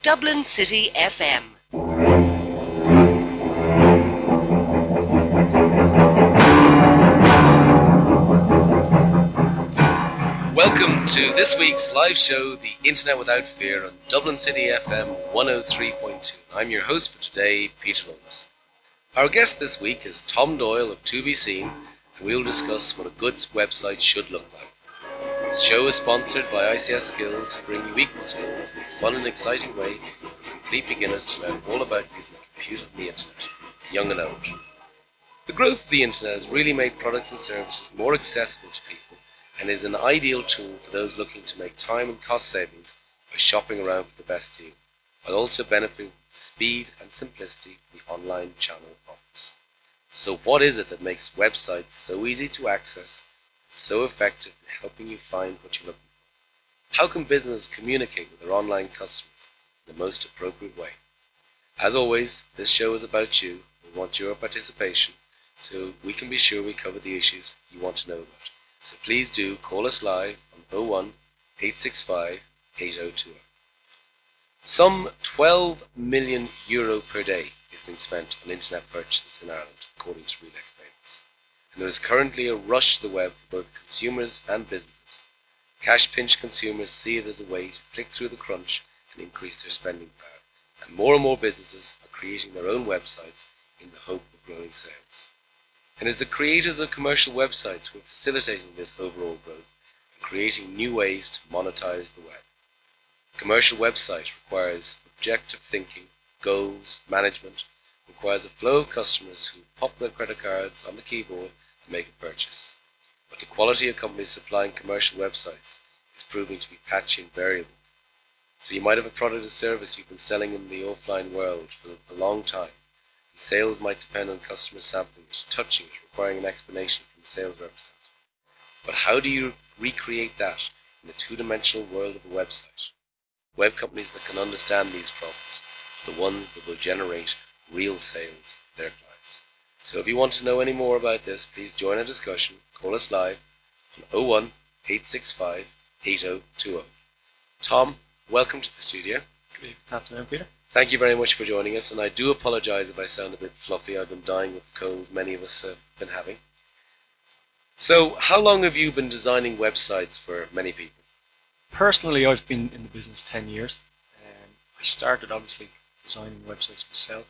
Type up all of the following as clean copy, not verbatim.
Dublin City FM. Welcome to this week's live show, The Internet Without Fear, on Dublin City FM 103.2. I'm your host for today, Peter Lundis. Our guest this week is Tom Doyle of To Be Seen, and we will discuss what a good website should look like. This show is sponsored by ICS Skills, who bring you equal skills in a fun and exciting way for complete beginners to learn all about using a computer and the internet, young and old. The growth of the internet has really made products and services more accessible to people and is an ideal tool for those looking to make time and cost savings by shopping around for the best deal, while also benefiting from the speed and simplicity the online channel offers. So what is it that makes websites so easy to access, so effective in helping you find what you're looking for? How can businesses communicate with their online customers in the most appropriate way? As always, this show is about you. We want your participation so we can be sure we cover the issues you want to know about. So please do call us live on 01 865 8020. Some €12 million per day is being spent on internet purchases in Ireland, according to RELEX payments. And there is currently a rush to the web for both consumers and businesses. Cash-pinched consumers see it as a way to click through the crunch and increase their spending power. And more businesses are creating their own websites in the hope of growing sales. And it's the creators of commercial websites who are facilitating this overall growth and creating new ways to monetize the web. A commercial website requires objective thinking, goals, management, requires a flow of customers who pop their credit cards on the keyboard and make a purchase. But the quality of companies supplying commercial websites is proving to be patchy and variable. So you might have a product or service you've been selling in the offline world for a long time. And sales might depend on customer sampling it, touching it, requiring an explanation from the sales representative. But how do you recreate that in the two-dimensional world of a website? Web companies that can understand these problems are the ones that will generate real sales for their clients. So if you want to know any more about this, please join our discussion. Call us live on 01 865 8020. Tom, welcome to the studio. Good afternoon, Peter. Thank you very much for joining us, and I do apologise if I sound a bit fluffy. I've been dying with the colds many of us have been having. So, how long have you been designing websites for many people? Personally, I've been in the business 10 years. I started, obviously, designing websites myself.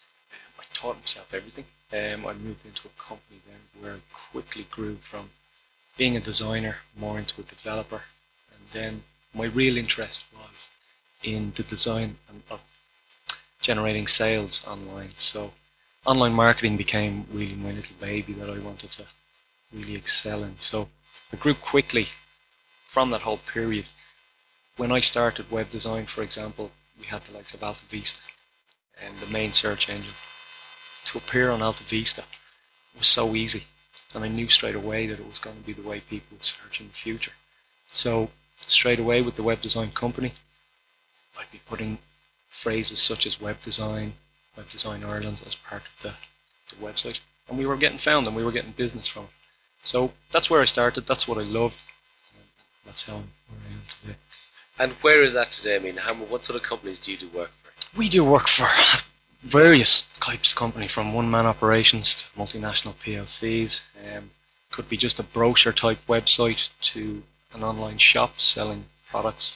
I taught myself everything. I moved into a company then where I quickly grew from being a designer more into a developer. And then my real interest was in the design of generating sales online. So online marketing became really my little baby that I wanted to really excel in. So I grew quickly from that whole period. When I started web design, for example, we had the likes of Alta Vista and the main search engine. To appear on Alta Vista was so easy, and I knew straight away that it was going to be the way people would search in the future. So straight away with the web design company, I'd be putting phrases such as Web Design Ireland as part of the website, and we were getting found and we were getting business from it. So that's where I started. That's what I loved. And that's where I am today. And where is that today? I mean, what sort of companies do you do work for? We do work for various types of company, from one-man operations to multinational PLCs. Could be just a brochure type website to an online shop selling products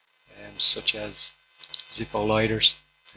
such as Zippo lighters,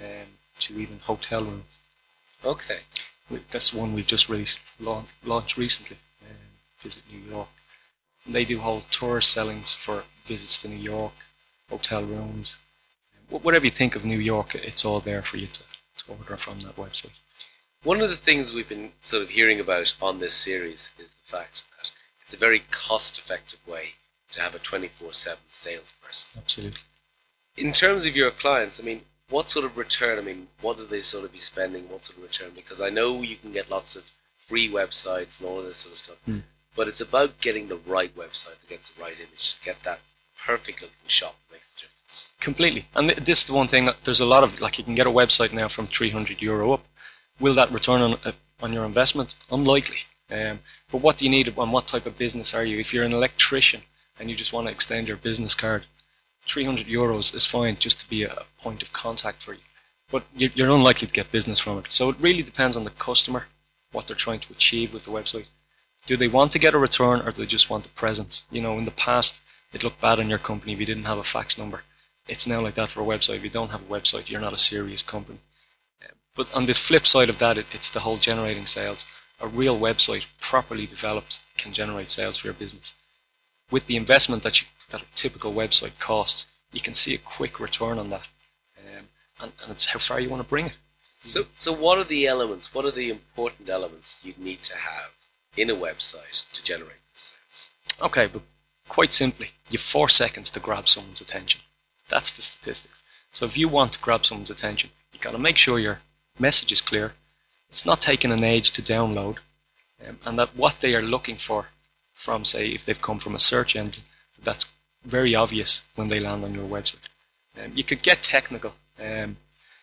to even hotel rooms. Okay. That's one we've just launched recently. Visit New York. And they do whole tour sellings for visits to New York, hotel rooms. Whatever you think of New York, it's all there for you to order from that website. One of the things we've been sort of hearing about on this series is the fact that it's a very cost-effective way to have a 24/7 salesperson. Absolutely. In terms of your clients, I mean, what sort of return, I mean, what do they sort of be spending, what sort of return? Because I know you can get lots of free websites and all of this sort of stuff, but it's about getting the right website that gets the right image, to get that perfect looking shop that makes the difference. Completely. And this is the one thing, there's a lot of, like, you can get a website now from €300 up. Will that return on your investment? Unlikely. But what do you need, and what type of business are you? If you're an electrician and you just want to extend your business card, €300 is fine just to be a point of contact for you. But you're unlikely to get business from it. So it really depends on the customer, what they're trying to achieve with the website. Do they want to get a return, or do they just want a presence? You know, in the past, it looked bad on your company if you didn't have a fax number. It's now like that for a website. If you don't have a website, you're not a serious company. But on the flip side of that, it's the whole generating sales. A real website, properly developed, can generate sales for your business. With the investment that a typical website costs, you can see a quick return on that. And it's how far you want to bring it. So what are the elements, what are the important elements you need to have in a website to generate the sales? Okay, but quite simply, you have 4 seconds to grab someone's attention. That's the statistics. So if you want to grab someone's attention, you've got to make sure your message is clear, it's not taking an age to download, and that what they are looking for from, say, if they've come from a search engine, that's very obvious when they land on your website. You could get technical, and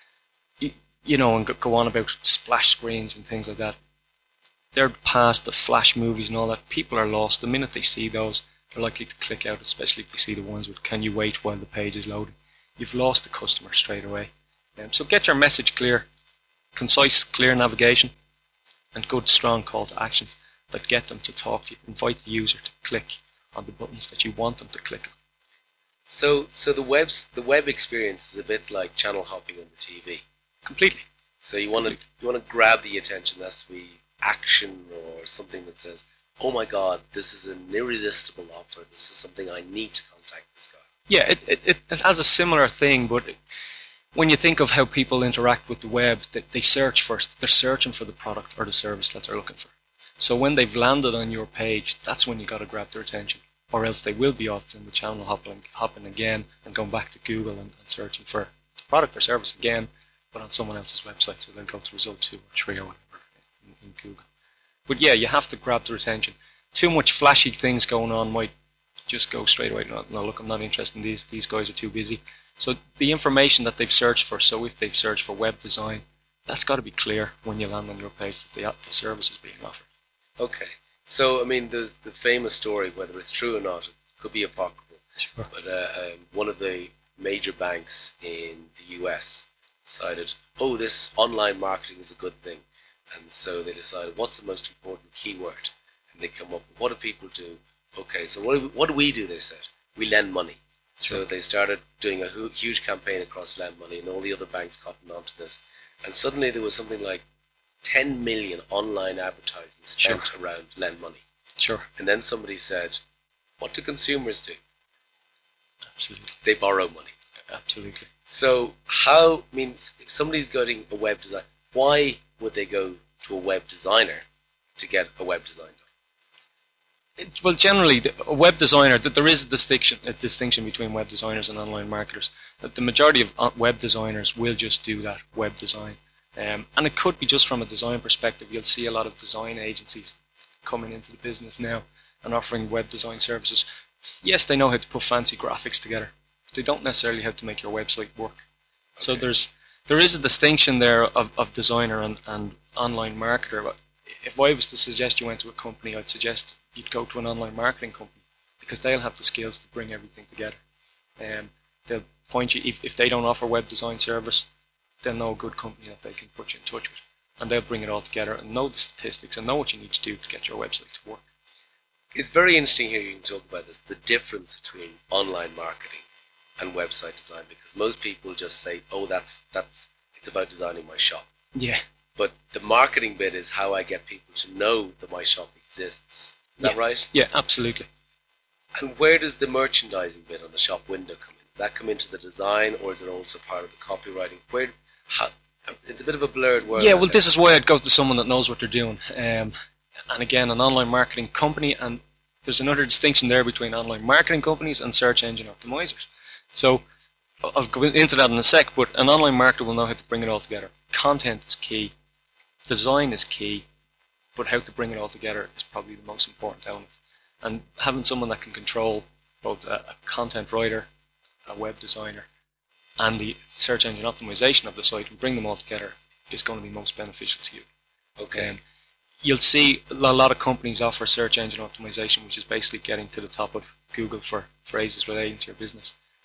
go on about splash screens and things like that. They're past the flash movies and all that. People are lost. The minute they see those, they're likely to click out, especially if they see the ones with "can you wait while the page is loading." You've lost the customer straight away. So get your message clear, concise, clear navigation, and good, strong call to actions that get them to talk to you. Invite the user to click on the buttons that you want them to click on. So the web experience is a bit like channel hopping on the TV. Completely. So you want to grab the attention. There has to be action or something that says, "Oh my God, this is an irresistible offer. This is something I need to contact this guy." Yeah, it has a similar thing, but when you think of how people interact with the web, they search first. They're searching for the product or the service that they're looking for. So when they've landed on your page, that's when you got to grab their attention, or else they will be off in the channel hopping again and going back to Google and searching for the product or service again, but on someone else's website. So they'll go to result 2 or 3 or whatever in Google. But yeah, you have to grab their attention. Too much flashy things going on might just go straight away. No, look, I'm not interested in these. These guys are too busy. So the information that they've searched for, so if they've searched for web design, that's got to be clear when you land on your page that the service is being offered. Okay. So, I mean, there's the famous story, whether it's true or not, it could be apocryphal. Sure. But one of the major banks in the US decided, oh, this online marketing is a good thing. And so they decided, what's the most important keyword? And they come up with, what do people do? Okay, so what do we do, they said? We lend money. Sure. So they started doing a huge campaign across lend money, and all the other banks cottoned onto this. And suddenly there was something like 10 million online advertising spent Sure. around lend money. Sure. And then somebody said, what do consumers do? Absolutely. They borrow money. Absolutely. So if somebody's getting a web design, why would they go to a web designer to get a web design done? Well, generally, a web designer, there is a distinction between web designers and online marketers. The majority of web designers will just do that web design. And it could be just from a design perspective. You'll see a lot of design agencies coming into the business now and offering web design services. Yes, they know how to put fancy graphics together, but they don't necessarily how to make your website work. Okay. So there is a distinction there of designer and online marketer. But if I was to suggest you went to a company, I'd suggest you'd go to an online marketing company, because they'll have the skills to bring everything together. They'll point you, if they don't offer web design service, they'll know a good company that they can put you in touch with, and they'll bring it all together and know the statistics and know what you need to do to get your website to work. It's very interesting hearing you talk about this, the difference between online marketing and website design, because most people just say, oh, it's about designing my shop. Yeah. But the marketing bit is how I get people to know that my shop exists. Is that right? Yeah, absolutely. And where does the merchandising bit on the shop window come in? Does that come into the design, or is it also part of the copywriting? It's a bit of a blurred word. Yeah, well, this is why I'd go to someone that knows what they're doing. And again, an online marketing company, and there's another distinction there between online marketing companies and search engine optimizers. So I'll go into that in a sec, but an online marketer will know how to bring it all together. Content is key. Design is key. But how to bring it all together is probably the most important element. And having someone that can control both a content writer, a web designer, and the search engine optimization of the site and bring them all together is going to be most beneficial to you. Okay. You'll see a lot of companies offer search engine optimization, which is basically getting to the top of Google for phrases relating to your business.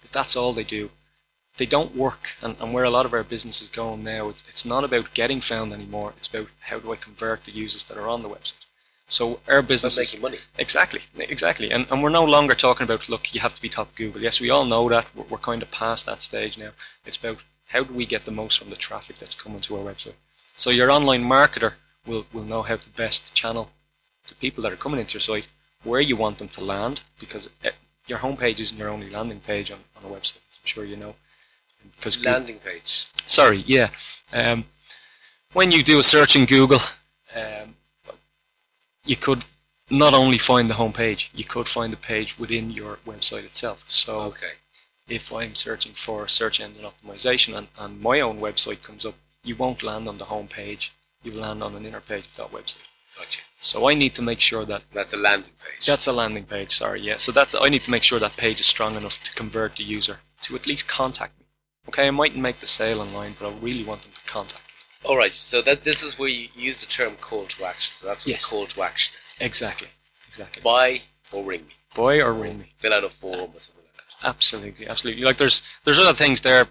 But that's all they do. They don't work, and where a lot of our business is going now, it's not about getting found anymore. It's about how do I convert the users that are on the website. So our business is making money. Exactly. And we're no longer talking about, look, you have to be top Google. Yes, we all know that. We're kind of past that stage now. It's about how do we get the most from the traffic that's coming to our website. So your online marketer will know how to best channel the people that are coming into your site where you want them to land, because your homepage isn't your only landing page on a website, as I'm sure you know. Because landing page. Sorry, yeah. When you do a search in Google, you could not only find the homepage, you could find the page within your website itself. So if I'm searching for search engine optimization and my own website comes up, you won't land on the homepage. You'll land on an inner page of that website. Gotcha. So I need to make sure that... That's a landing page. That's a landing page, sorry, yeah. So I need to make sure that page is strong enough to convert the user to at least contact me. Okay, I mightn't make the sale online, but I really want them to contact me. All right, so this is where you use the term call to action. So that's what the call to action is. Exactly. Buy or ring me. Buy or ring me. Fill out a form or something like that. Absolutely. Like there's other things there,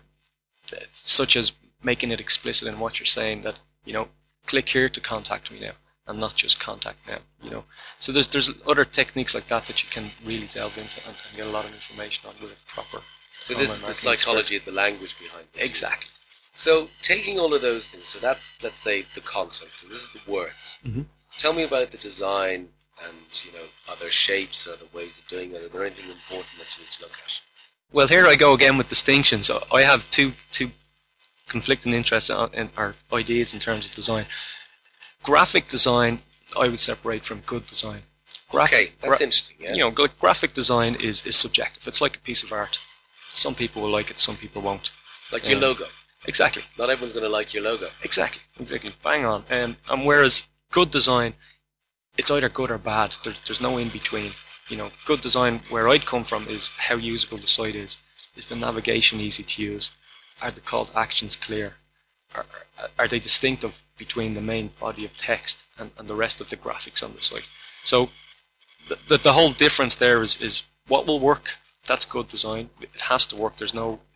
such as making it explicit in what you're saying that, click here to contact me now, and not just contact now, So there's other techniques like that you can really delve into and get a lot of information on with a proper... So this is the psychology of the language behind it. Exactly. So taking all of those things, so that's, let's say, the content. So this is the words. Mm-hmm. Tell me about the design and, are there shapes or the ways of doing it? Are there anything important that you need to look at? Well, here I go again with distinctions. I have two conflicting interests in our ideas in terms of design. Graphic design, I would separate from good design. That's interesting. Yeah. Graphic design is subjective. It's like a piece of art. Some people will like it, some people won't. It's like your logo. Exactly. Not everyone's going to like your logo. Exactly. Bang on. And whereas good design, it's either good or bad. There's no in between. Good design, where I'd come from, is how usable the site is. Is the navigation easy to use? Are the call to actions clear? Are they distinctive between the main body of text and the rest of the graphics on the site? So the whole difference there is what will work. That's good design. It has to work.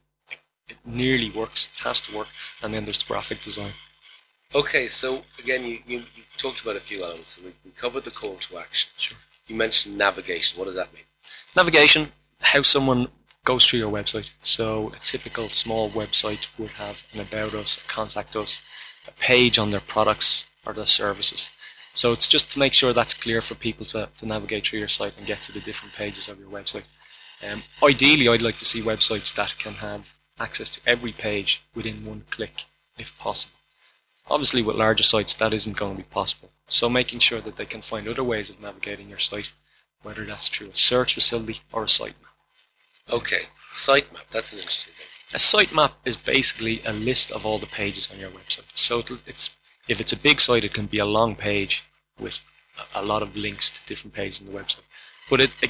It nearly works. It has to work. And then there's graphic design. Okay, so again, you talked about a few elements. So we covered the call to action. Sure. You mentioned navigation. What does that mean? Navigation, how someone goes through your website. So a typical small website would have an about us, a contact us, a page on their products or their services. So it's just to make sure that's clear for people to navigate through your site and get to the different pages of your website. Ideally, I'd like to see websites that can have access to every page within one click, if possible. Obviously, with larger sites, that isn't going to be possible. So making sure that they can find other ways of navigating your site, whether that's through a search facility or a sitemap. Okay, sitemap, that's an interesting thing. A sitemap is basically a list of all the pages on your website. So if it's a big site, it can be a long page with a lot of links to different pages on the website. But if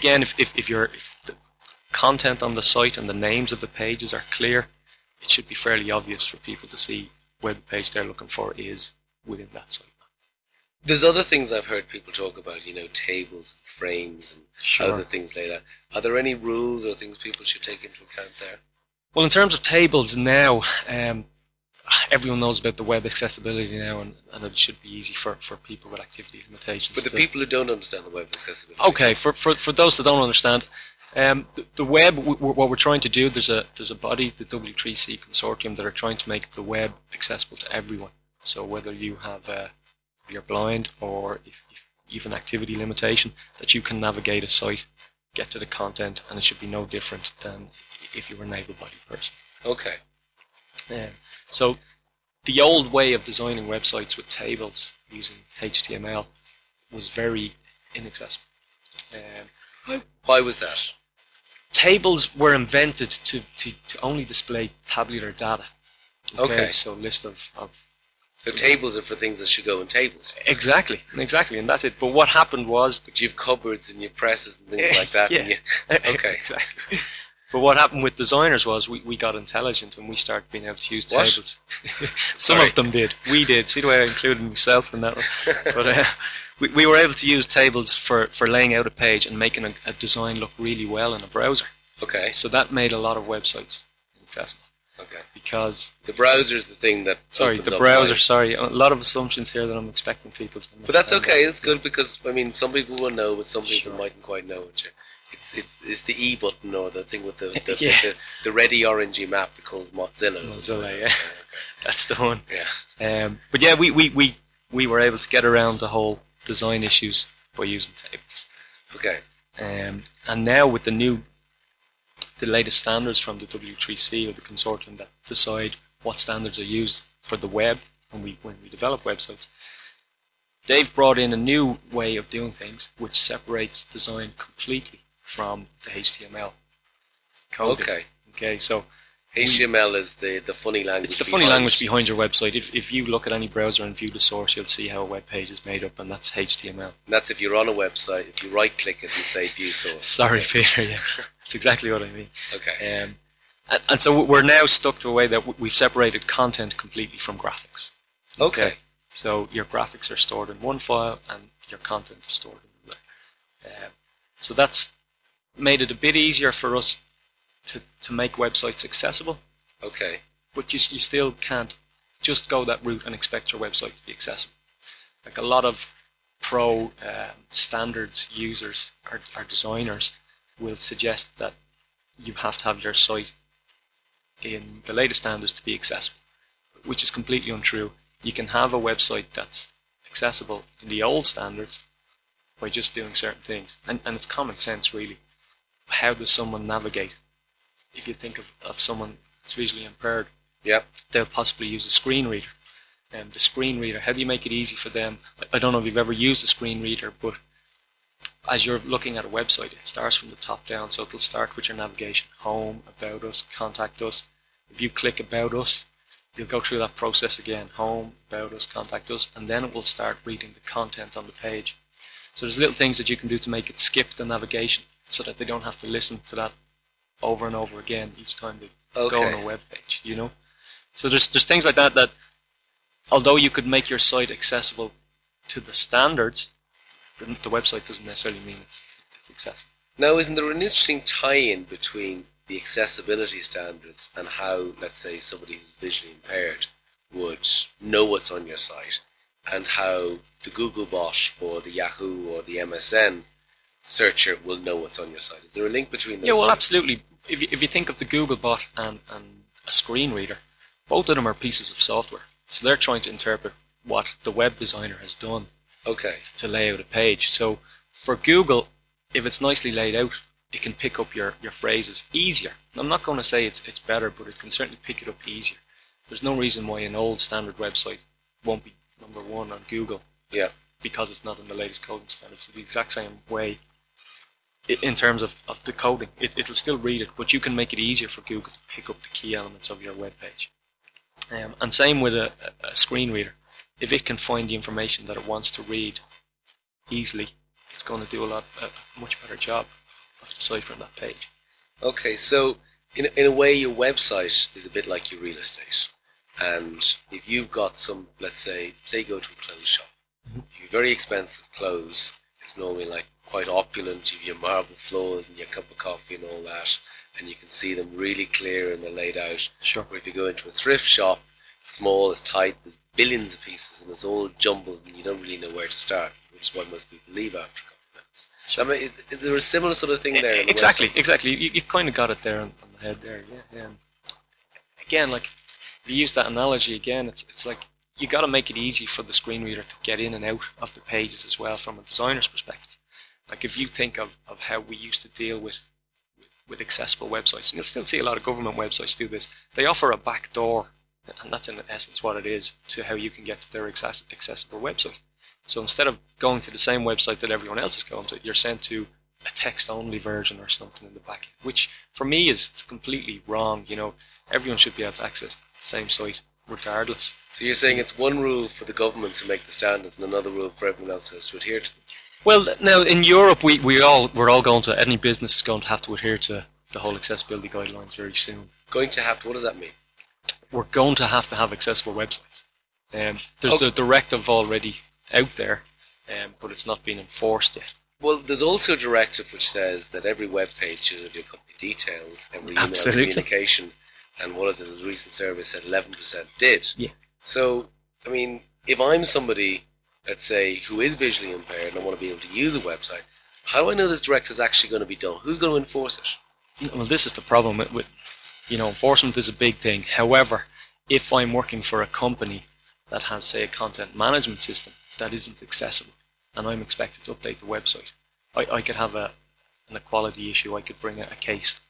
the content on the site and the names of the pages are clear, it should be fairly obvious for people to see where the page they're looking for is within that sitemap. There's other things I've heard people talk about, tables and frames and other things like that. Are there any rules or things people should take into account there? Well, in terms of tables now, everyone knows about the web accessibility now, and it should be easy for people with activity limitations. But the people who don't understand the web accessibility. Okay, for those that don't understand, the web, what we're trying to do, there's a body, the W3C consortium, that are trying to make the web accessible to everyone. So whether you have you're blind or if you have an activity limitation, that you can navigate a site, get to the content, and it should be no different than if you were an able-bodied person. Okay. So the old way of designing websites with tables using HTML was very inaccessible. Why was that? Tables were invented to only display tabular data. Okay. So list of So tables are for things that should go in tables. Exactly, and that's it. But what happened was... But you have cupboards and you have presses and things like that. Yeah. Okay. Exactly. But what happened with designers was we got intelligent and we started being able to use tables. Some of them did. We did. See the way I included myself in that one? But we were able to use tables for laying out a page and making a design look really well in a browser. Okay. So that made a lot of websites inaccessible Okay. because The browser is the thing that opens the up browser. wide. Sorry, a lot of assumptions here that I'm expecting people to. But that's okay. It's good because I mean, some people will know, but some people Sure. mightn't quite know it. It's the E button or the thing with the Yeah. the ready orangey map that calls Mozilla. or something Mozilla, like yeah. that. That's the one. Okay. Yeah. But yeah, we were able to get around the whole design issues by using tables. Okay. And now with the latest standards from the W3C or the consortium that decide what standards are used for the web when we develop websites, they've brought in a new way of doing things which separates design completely from the HTML coding. Okay, so HTML is the funny language. it's the funny language behind your website. If you look at any browser and view the source, you'll see how a web page is made up, and that's HTML. And that's if you're on a website, if you right click it and say view source. Sorry, Peter. Yeah, that's exactly what I mean. Okay. And so we're now stuck to a way that we've separated content completely from graphics. Okay. So your graphics are stored in one file and your content is stored in another. So that's made it a bit easier for us to make websites accessible, Okay. but you still can't just go that route and expect your website to be accessible. Like a lot of pro standards users or designers will suggest that you have to have your site in the latest standards to be accessible, which is completely untrue. You can have a website that's accessible in the old standards by just doing certain things, and it's common sense really. How does someone navigate? If you think of someone that's visually impaired, Yep. they'll possibly use a screen reader. And the screen reader, how do you make it easy for them? I don't know if you've ever used a screen reader, but as you're looking at a website, it starts from the top down. So it'll start with your navigation, home, about us, contact us. If you click about us, you'll go through that process again, home, about us, contact us, and then it will start reading the content on the page. So there's little things that you can do to make it skip the navigation so that they don't have to listen to that over and over again each time they go on a web page, you know? So there's things like that although you could make your site accessible to the standards, the website doesn't necessarily mean it's accessible. Now, isn't there an interesting tie-in between the accessibility standards and how, let's say, somebody who's visually impaired would know what's on your site, and how the Googlebot or the Yahoo or the MSN searcher will know what's on your site? Is there a link between those Yeah, well, two? absolutely. If you think of the Googlebot and a screen reader, both of them are pieces of software. So they're trying to interpret what the web designer has done Okay. to lay out a page. So for Google, if it's nicely laid out, it can pick up your phrases easier. I'm not going to say it's better, but it can certainly pick it up easier. There's no reason why an old standard website won't be number one on Google. Yeah. Because it's not in the latest coding standards. It's the exact same way in terms of the coding. It'll still read it, but you can make it easier for Google to pick up the key elements of your web page. And same with a screen reader. If it can find the information that it wants to read easily, it's going to do a much better job of deciphering that page. Okay, so in a way, your website is a bit like your real estate. And if you've got some, let's say you go to a clothes shop, if you've very expensive clothes, it's normally like quite opulent, you have your marble floors and your cup of coffee and all that, and you can see them really clear and they're laid out. Sure. Or if you go into a thrift shop, small, it's tight, there's billions of pieces and it's all jumbled and you don't really know where to start, which is why most people leave after a couple of minutes. So, I mean, is there a similar sort of thing there? In Exactly. websites? You've kind of got it there on the head there. Yeah. Again, like if you use that analogy again, it's like you got to make it easy for the screen reader to get in and out of the pages as well from a designer's perspective. Like if you think of how we used to deal with accessible websites, and you'll still see a lot of government websites do this. They offer a back door, and that's in essence what it is, to how you can get to their accessible website. So instead of going to the same website that everyone else is going to, you're sent to a text-only version or something in the back end, which for me is completely wrong. You know, everyone should be able to access the same site regardless. So you're saying it's one rule for the government to make the standards and another rule for everyone else has to adhere to them? Well, now in Europe, we're all going to, any business is going to have to adhere to the whole accessibility guidelines very soon. Going to have to, what does that mean? We're going to have accessible websites. There's a directive already out there, but it's not been enforced yet. Well, there's also a directive which says that every web page should have your company details, every email Absolutely. communication, and what is it? A recent survey said 11% did. Yeah. So, I mean, if I'm somebody, let's say, who is visually impaired and I want to be able to use a website, how do I know this directive is actually going to be done? Who's going to enforce it? Well, this is the problem with enforcement is a big thing. However, if I'm working for a company that has, say, a content management system that isn't accessible, and I'm expected to update the website, I could have an equality issue. I could bring a case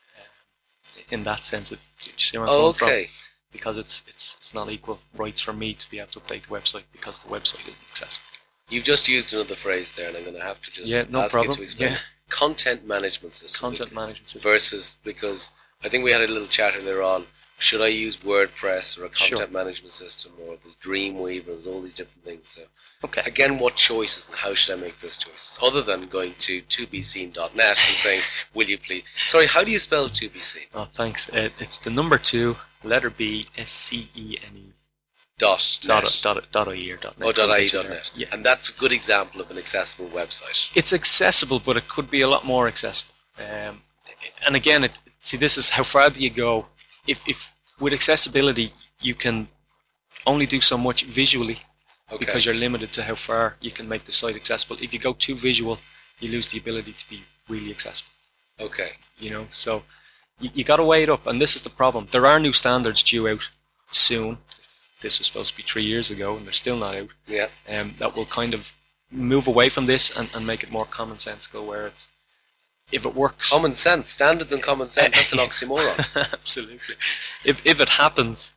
in that sense. Do you see where I'm coming from? Okay. Because it's not equal rights for me to be able to update the website because the website isn't accessible. You've just used another phrase there, and I'm going to have to just no ask problem. you to explain. Yeah. Content management system. Content management system. Versus, because I think we had a little chat earlier on, should I use WordPress or a content Sure. management system, or there's Dreamweaver, there's all these different things. So Okay. again, what choices and how should I make those choices? Other than going to 2bscene.net and saying, will you please... Sorry, how do you spell 2bscene? Oh, thanks. It's the number 2, letter B, SCENE. Dot net. .ie or .net. Oh, .ie.net. Yeah. And that's a good example of an accessible website. It's accessible, but it could be a lot more accessible. And again, this is how far do you go? If with accessibility, you can only do so much visually Okay. because you're limited to how far you can make the site accessible. If you go too visual, you lose the ability to be really accessible. Okay. So you got to weigh it up, and this is the problem. There are new standards due out soon. This was supposed to be 3 years ago, and they're still not out. Yeah. That will kind of move away from this and make it more commonsensical, where it's if it works. Common sense. Standards and common sense. That's an oxymoron. Absolutely. If it happens,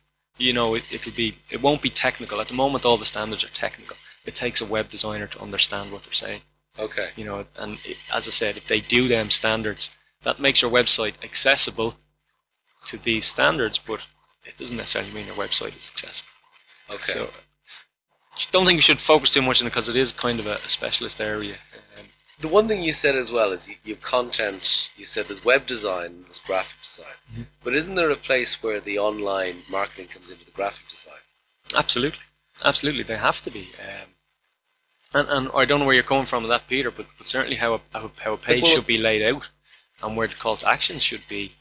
it won't be technical. At the moment, all the standards are technical. It takes a web designer to understand what they're saying. Okay. As I said, if they do them standards, that makes your website accessible to these standards, but it doesn't necessarily mean your website is accessible. Okay. So, don't think you should focus too much on it because it is kind of a specialist area. The one thing you said as well is you have content. You said there's web design, there's graphic design, Mhm. but isn't there a place where the online marketing comes into the graphic design? Absolutely, they have to be. And I don't know where you're coming from with that, Peter, but certainly how a page should be laid out and where the call to action should be,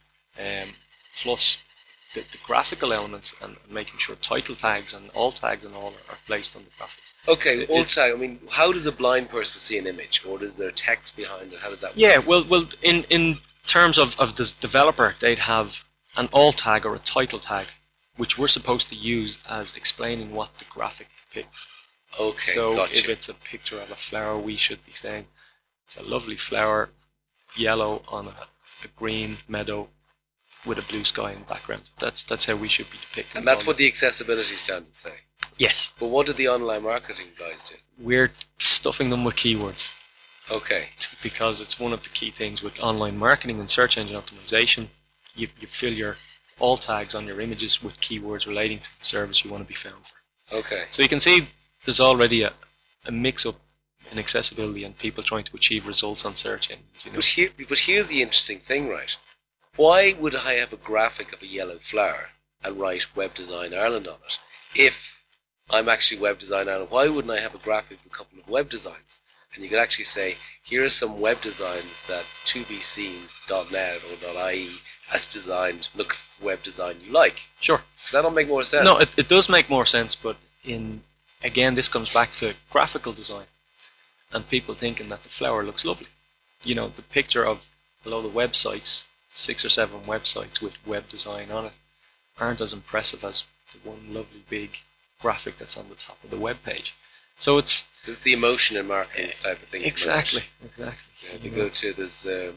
plus the graphical elements and making sure title tags and alt tags and all are placed on the graphic. Okay, alt tag. I mean, how does a blind person see an image, or is there text behind it? How does that work? Yeah, well, in terms of the developer, they'd have an alt tag or a title tag, which we're supposed to use as explaining what the graphic depicts. Okay, So gotcha. if it's a picture of a flower, we should be saying it's a lovely flower, yellow on a green meadow with a blue sky in the background. That's how we should be depicting. And that's all what the accessibility standards say. Yes, But what do the online marketing guys do? we're stuffing them with keywords Okay. because it's one of the key things with online marketing and search engine optimization. You fill your alt tags on your images with keywords relating to the service you want to be found for. Okay. So you can see there's already a mix-up in accessibility and people trying to achieve results on search engines. But here's the interesting thing, right? Why would I have a graphic of a yellow flower and write Web Design Ireland on it? If I'm actually Web Design Ireland, why wouldn't I have a graphic with a couple of web designs? And you could actually say, here are some web designs that 2bscene.net or .ie has designed. Look, web design you like. Sure. Does that not make more sense? No, it does make more sense, but again, this comes back to graphical design and people thinking that the flower looks lovely. The picture of below the websites, 6 or 7 websites with web design on it, aren't as impressive as the one lovely big graphic that's on the top of the web page. So it's the emotion in marketing, this type of thing. exactly. Yeah, if you go to there's a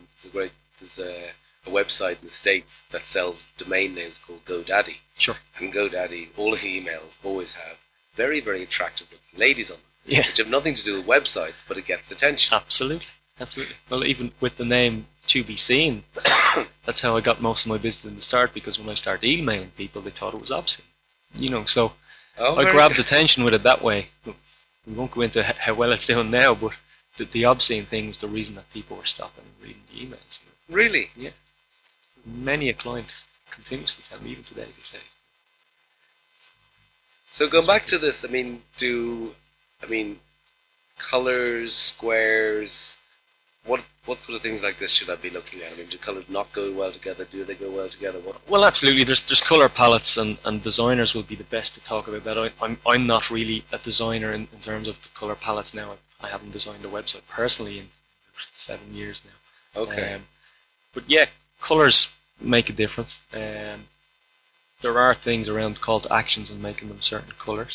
website in the States that sells domain names called GoDaddy. Sure. And GoDaddy, all of the emails always have very, very attractive looking ladies on them. Yeah. Which have nothing to do with websites, but it gets attention. Absolutely. Well, even with the name To Be Seen, that's how I got most of my business in the start, because when I started emailing people, they thought it was obscene. So I grabbed attention with it that way. We won't go into how well it's doing now, but the obscene thing was the reason that people were stopping and reading the emails. Really? Yeah. Many a client continues to tell me, even today, they say. So going back to this, colors, squares, What sort of things like this should I be looking at? I mean, do colours not go well together? Do they go well together? What? Well, absolutely. There's colour palettes, and designers will be the best to talk about that. I'm not really a designer in terms of the colour palettes now. I haven't designed a website personally in 7 years now. Okay. But yeah, colours make a difference. There are things around call to actions and making them certain colours.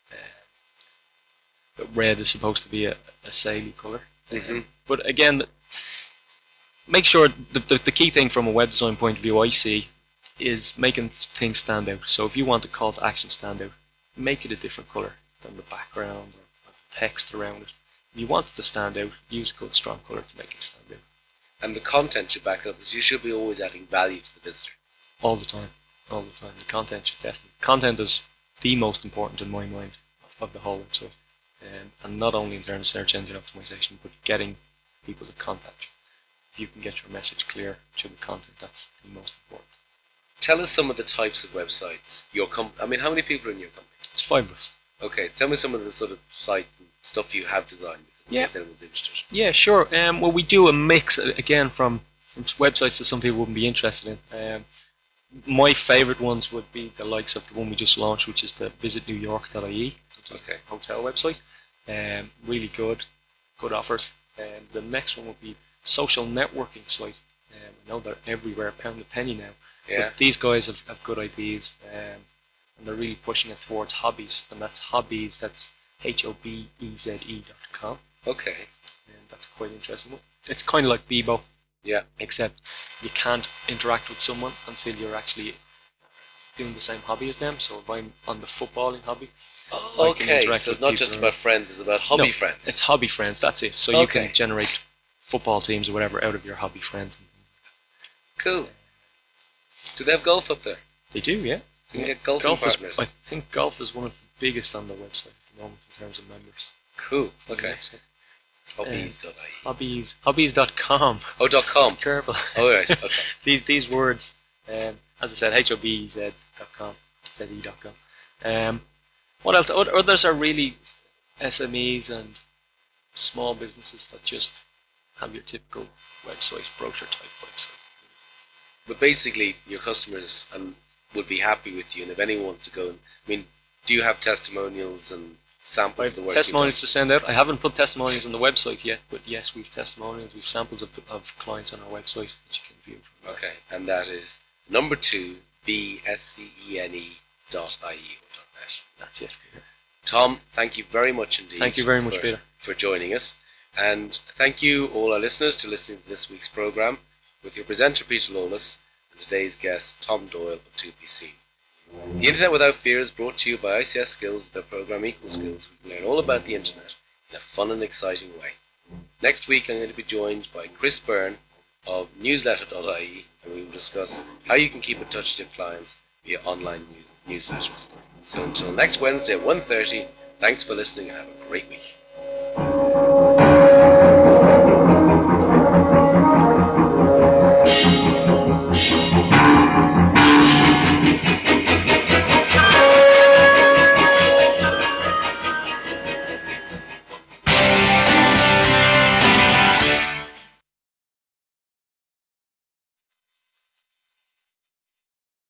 But red is supposed to be a saley colour. Mm-hmm. But again, make sure the key thing from a web design point of view I see is making things stand out. So if you want the call to action stand out, make it a different colour than the background or the text around it. If you want it to stand out, use a good strong colour to make it stand out. And the content should back it up, because you should be always adding value to the visitor. All the time. The content should definitely. Content is the most important in my mind of the whole website. And not only in terms of search engine optimization, but getting people to contact you. If you can get your message clear through the content, that's the most important. Tell us some of the types of websites. I mean, how many people are in your company? It's 5 of us. Okay, tell me some of the sort of sites and stuff you have designed, in case anyone's interested. Yeah, sure. Well, we do a mix, again, from websites that some people wouldn't be interested in. My favourite ones would be the likes of the one we just launched, which is the visitnewyork.ie, which is a hotel website. Really good offers. The next one would be social networking site. I know they're everywhere, pound a penny now. Yeah. But these guys have good ideas, and they're really pushing it towards hobbies, and that's hobbies. That's hobeze.com. Okay. And that's quite interesting. It's kind of like Bebo. Yeah. Except you can't interact with someone until you're actually doing the same hobby as them. So if I'm on the footballing hobby, I can interact so with it's not people just around. about friends, it's about hobby friends. It's hobby friends, that's it. So you can generate football teams or whatever out of your hobby friends. Cool. Do they have golf up there? They do, yeah. You can get golfing partners. I think golf is one of the biggest on their website at the moment in terms of members. Cool. Okay. Yeah, so, Hobbies.ie. Hobbies.com. Oh, .com. Be careful. Oh, right. Okay. These words, as I said, hobez.com, ze.com. What else? Others are really SMEs and small businesses that just have your typical website, brochure type website. But basically, your customers would be happy with you, and if anyone wants to go, I mean, do you have testimonials and samples of the work? Testimonials to send out. I haven't put testimonials on the website yet, but yes, we've testimonials. We've samples of clients on our website that you can view. Okay, and that is number 2 bscene.ie or .net. That's it. Tom, thank you very much indeed. Thank you very much, Peter, for joining us, and thank you all our listeners to listening to this week's program with your presenter Peter Lawless and today's guest Tom Doyle of 2PC. The Internet Without Fear is brought to you by ICS Skills, their program Equal Skills. We can learn all about the Internet in a fun and exciting way. Next week I'm going to be joined by Chris Byrne of newsletter.ie, and we will discuss how you can keep in touch with your clients via online newsletters. So until next Wednesday at 1:30, thanks for listening and have a great week.